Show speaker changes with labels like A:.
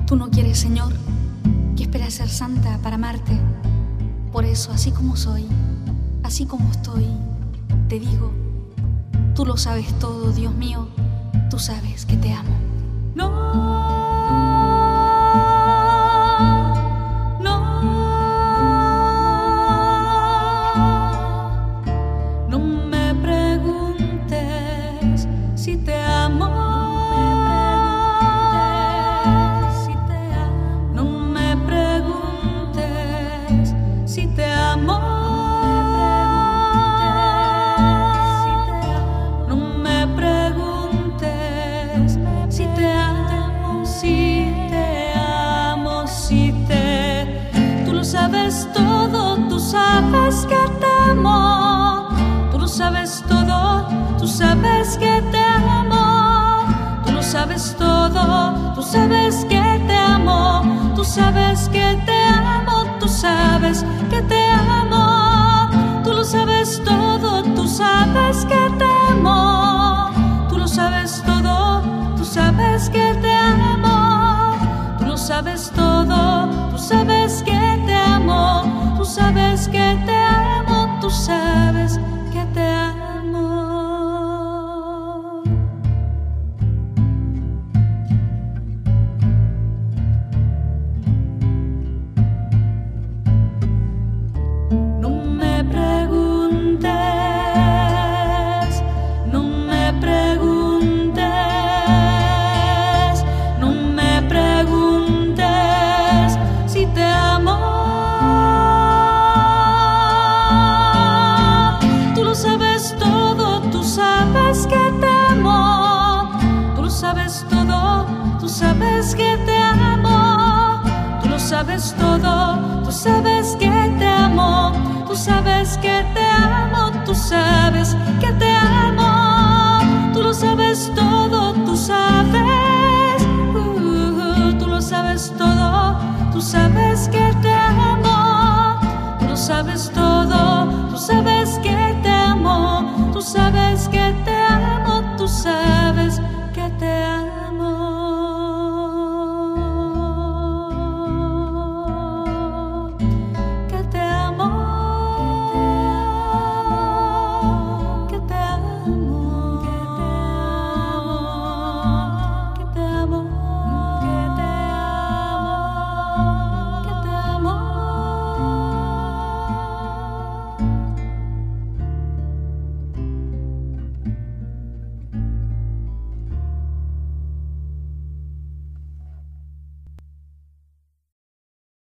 A: Tú no quieres, Señor, que espere a ser santa para amarte. Por eso, así como soy, así como estoy, te digo, tú lo sabes todo, Dios mío, tú sabes que te amo.
B: No me preguntes si te amo. No me preguntes si te amo. No me preguntes si te amo, si te amo, si te. Tú lo sabes todo, tú sabes que te amo. Tú lo sabes todo, tú sabes que te amo. Tú lo sabes todo, tú sabes que te amo. Tú sabes que te amo, tú sabes que te amo. Tú lo sabes todo, tú sabes que te amo. Tú lo sabes todo, tú sabes que te amo. Tú lo sabes todo, tú sabes que te amo. Tú sabes que te amo, tú sabes que te amo. No me preguntes, no me preguntes, no me preguntes si te amo. Tú lo sabes todo, tú sabes que te amo. Tú lo sabes todo, tú sabes que te amo. Tú lo sabes todo, tú sabes que te amo. Tú sabes que